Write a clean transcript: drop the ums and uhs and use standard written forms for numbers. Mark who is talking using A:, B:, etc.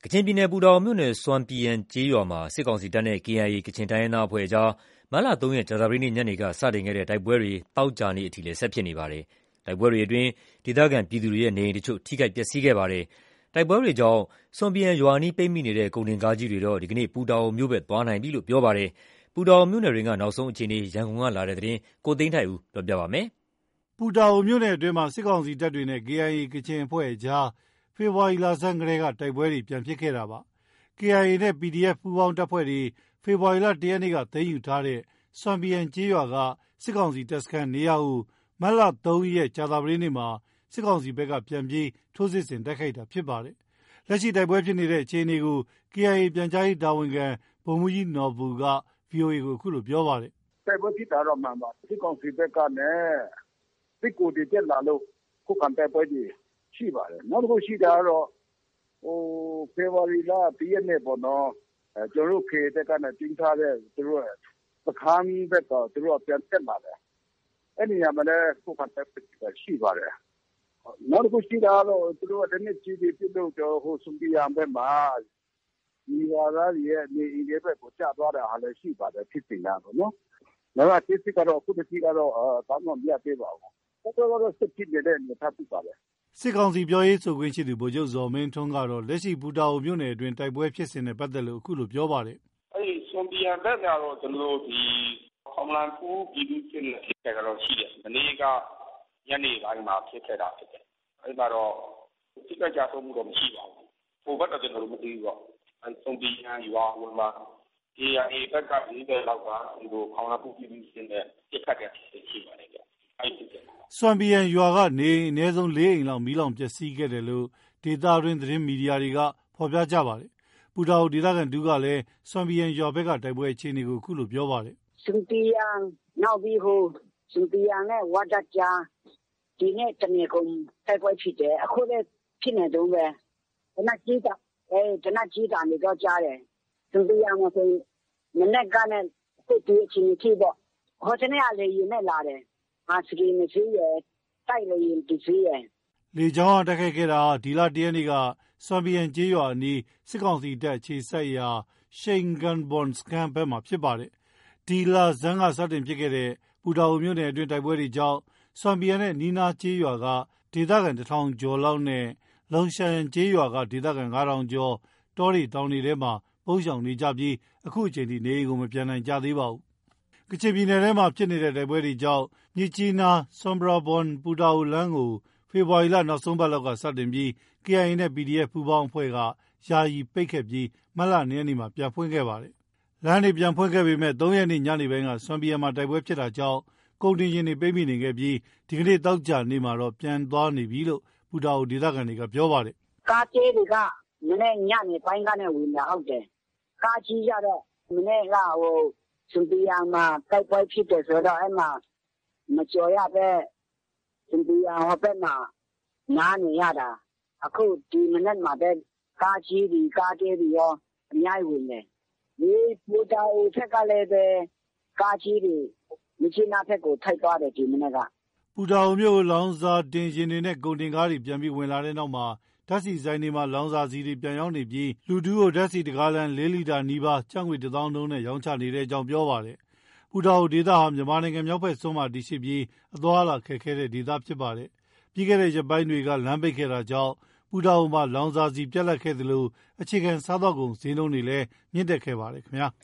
A: ကချင်ပြည်နယ်ပူတာအိုမြို့နယ်ဆွမ်ပီယန်ကျေးရွာမှာစစ်ကောင်စီတပ်နဲ့ KIA ကချင်တိုင်းရင်းသားအဖွဲ့အကြားမတ်လ 3 ရက်ကြာသပတေးနေ့ညနေကစတင်ခဲ့တဲ့တိုက်ပွဲတွေသောကြာနေ့အထိလည်းဆက်ဖြစ်နေပါတယ်။တိုက်ပွဲတွေအတွင်းဒေသခံပြည်သူတွေရဲ့နေအိမ်တချို့ထိခိုက်ပျက်စီးခဲ့ပါတယ်။တိုက်ပွဲတွေကြောင့်ဆွမ်ပီယန်ရွာအနီးပိတ်မိနေတဲ့ကုန်တင်ကားကြီးတွေတော့ဒီကနေ့ပူတာအိုမြို့ဘက်သွားနိုင်ပြီလို့ပြောပါတယ်။ပူတာအိုမြို့နယ်တွင်းကနောက်ဆုံးအခြေအနေရန်ကုန်ကလာတဲ့သတင်းကိုသိန်းထိုက်ဦးပြောပြပါမယ်
B: ။ပူတာအိုမြို့နယ်အတွင်းမှာစစ်ကောင်စီတပ်တွေနဲ့ KIA ကချင်အဖွဲ့အကြားဖေဖော်ဝါရီလဆန်းကတည်းကတိုက်ပွဲတွေပြန်ဖြစ်ခဲ့တာပါ။ KIA နဲ့ PDF ပူးပေါင်းတပ်ဖွဲ့တွေဖေဖော်ဝါရီလ 1 ရက်နေ့ကသိမ်းယူထားတဲ့ဆွမ်ပီယန်ကျေးရွာကစစ်ကောင်စီတပ်စခန်းနေရာကိုမတ်လ 3 ရက်ကြာသပတေးနေ့မှာစစ်ကောင်စီဘက်ကပြန်ပြီးထိုးစစ်ဆင်တိုက်ခိုက်တာဖြစ်ပါတယ်။လက်ရှိတိုက်ပွဲဖြစ်နေတဲ့အခြေအနေကို KIA ပြန်ကြားရေးတာဝန်ခံဗိုလ်မှူးကြီးနော်ဘူက VOA ကိုအခုလိုပြောပါတယ်
C: ။တိုက်ပွဲဖြစ်တာတော့မှန်ပါစစ်ကောင်စီဘက်ကနဲ့စစ်ကူတွေတက်လာလို့ခုခံတိုက်ပွဲတွေရှိပါတယ်။နောက်တစ်ခုရှိတာကတော့ဖေဖော်ဝါရီလ 1 ရက်နေ့ပေါ့နော်ကျွန်တော်တို့ KIA ဘက်ကနဲ့တင်းထားတဲ့သူတို့စခန်းဘက်ကသူတို့ပြန်တက်လာတယ်။အဲ့ဒီနေရာမှာလည်းခုခံတိုက်ပွဲရှိပါတယ်။နောက်တစ်ခုရှိတာကတော့သူတို့တနည်းကြီးပြီးပြုလုပ်တော့ဟိုဆွမ်ပီယန်ဘက်မှာဒီရွာသားတွေရဲ့နေအိမ်တွေဘက်ကိုကျသွားတာဟာလည်းရှိပါတယ်ဖြစ်တင်တာပေါ့နော်။ဒါကတိစစ်ကတော့အခုတတိကတော့တောင်းတော့မရသေးပါဘူး။တော်တော်စစ်ဖြစ်နေတဲ့အနေအထားဖြစ်ပါတယ်
B: ။စစ်ကောင်စီပြောရေးဆိုခွင့်ရှိသူဗိုလ်ချုပ်ဇော်မင်းထွန်းကတော့လက်ရှိပူတာအိုမြို့နယ်အတွင်းတိုက်ပွဲဖြစ်စဉ်နဲ့ပတ်သက်လို့အခုလိုပြောပါတယ်
D: ။အဲ့ဒီဆွမ်ပီယန်ဘက်ကတော့ကျွန်တော်တို့ဒီခေါမလန်ကူပြည်သူ့စစ်နဲ့ဖြစ်ခဲ့တော့ရှိတယ်။မနေ့ကညနေပိုင်းမှာဖြစ်ခဲ့တာဖြစ်တယ်။အဲ့မှာတော့စစ်ကကြဆုံးမှုတော့မရှိပါဘူး။ဟိုဘက်တော့ကျွန်တော်တို့မသိဘူးပေါ့။ဆွမ်ပီယန်ရွာဝင်မှာKIA ဘက်က40လောက်ကဒီလိုခေါမလန်ကူပြည်သူ့စစ်နဲ့ဖြစ်ခဲ့တဲ့ရှိပါတယ်ဗျ။အဲ့ဒီ
B: ဆွမ်ပီယန်ရွာကနေအနည်းဆုံး 4 အိမ်လောက်မီးလောင်ပျက်စီးခဲ့တယ်လို့ဒေသတွင်းသတင်းမီဒီယာတွေကဖော်ပြကြပါတယ်။ပူတာအိုဒေသခံတူကလည်းဆွမ်ပီယန်ရွာဘက်ကတိုက်ပွဲအခြေအနေကိုအခုလိုပြောပါတယ်
E: ။ဆွမ်ပီယန်နောက်ပြီးဆွမ်ပီယန်နဲ့ဝါဒတ်ကြားဒီနေ့တနေ့ကုန်တိုက်ပွဲဖြစ်တယ်။အခုလည်းဖြစ်နေတော့ပဲတနက်ကြီးတာနေတော့ကြားတယ်။ဆွမ်ပီယန်မှာဆိုမနေ့ကနဲ့စစ်တီအချင်းကြီးပေါ့။ဟိုတနေ့ကလေရင်နဲ့လာတယ်။စကီမစီးရတိုက်လေရင်ဒီစီးရ
B: လေကြောင်းတိုက်ခိုက်ခဲ့တာဒီလ 1 ရက်နေ့ကဆွမ်ပီယန်ကျေးရွာအနီးစစ်ကောင်စီတပ်အခြေစိုက်ရာရှိန်ဂန်ဘွန်စကန်ဘက်မှာဖြစ်ပါတယ်။ဒီလဇန်ကစတင်ဖြစ်ခဲ့တဲ့ပူတာအိုမြို့နယ်အတွင်းတိုက်ပွဲတွေကြောင့်ဆွမ်ပီယန်နဲ့နီးနားကျေးရွာကဒေသခံ 1000 ကျော်လောက်နဲ့လုံရှာယန်ကျေးရွာကဒေသခံ 9000 ကျော်တောတွေတောင်တွေထဲမှာပုန်းရှောင်နေကြပြီးအခုအချိန်ထိနေအိမ်ကိုမပြန်နိုင်ကြသေးပါဘူး။ကချင်ပြည်နယ်ထဲမှာဖြစ်နေတဲ့တိုက်ပွဲတွေကြောင့်မြစ်ကြီးနားဆွမ်ဘရာဘွန်ပူတာအိုလမ်းကိုဖေဖော်ဝါရီလနောက်ဆုံးပတ်လောက်ကစတင်ပြီး KIA နဲ့ PDF ပူးပေါင်းအဖွဲ့ကယာယီပိတ်ခဲ့ပြီးမတ်လ 2 ရက်နေ့မှာပြန်ဖွင့်ခဲ့ပါတယ်။လမ်းတွေပြန်ဖွင့်ခဲ့ပေမဲ့3 ရက်နေ့ညနေပိုင်းကဆွမ်ပီယန်မှာတိုက်ပွဲဖြစ်တာကြောင့်ကုန်တင်ယာဉ်တွေပိတ်မိနေခဲ့ပြီးဒီကနေ့သောကြာနေ့မှာတော့ပြန်သွားနေပြီလို့ပူတာအိုဒေသခံတွေကပြောပါတယ်
E: ။ကားသေးတွေကမနေ့ညနေပိုင်းကနေဝင်လာဟုတ်တယ်။ကားကြီးကြတော့မနေ့ကဆွမ်ပီယန်မှာတိုက်ပွဲဖြစ်တယ်ဆိုတော့အဲ့မှာမကြော်ရပဲဆွမ်ပီယန်ဟိုဘက်မှာနားနေရတာအခုဒီမနေ့မှာပဲကားကြီးတွေကားသေးတွေရောအများကြီးဝင်တယ်ဒီပူတာအိုဘက်ကလည်းပဲကားကြီးတွေမြစ်ကြီးနားဘက်ကိုထိုက်သွားတယ်ဒီမနေ့က
B: ပူတာအိုမြို့လောင်စာတင်ယာဉ်တွေနဲ့ကုန်တင်ကားတွေပြန်ပြီးဝင်လာတဲ့နောက်မှာဓာတ်ဆီဆိုင်တွေမှာလောင်စာဆီတွေပြန်ရောက်နေပြီးလူတူကိုဓာတ်ဆီတကားလမ်း4 လီတာနီးပါးကျပ်ငွေ 1000 နှုန်းနဲ့ရောင်းချနေတဲ့အကြောင်းပြောပါတယ်။ပူတာအိုဒေသဟာမြန်မာနိုင်ငံမြောက်ဘက်စွန်းမှာတည်ရှိပြီးအသွားအလာခက်ခဲတဲ့ဒေသဖြစ်ပါတယ်။ပြီးခဲ့တဲ့ရက်ပိုင်းတွေကလမ်းပိတ်ခဲ့တာကြောင့်ပူတာအိုမှာလောင်စာဆီပြတ်လတ်ခဲ့သလိုအခြေခံစားသောက်ကုန်ဈေးနှုန်းတွေလည်းမြင့်တက်ခဲ့ပါတယ်ခင်ဗျာ။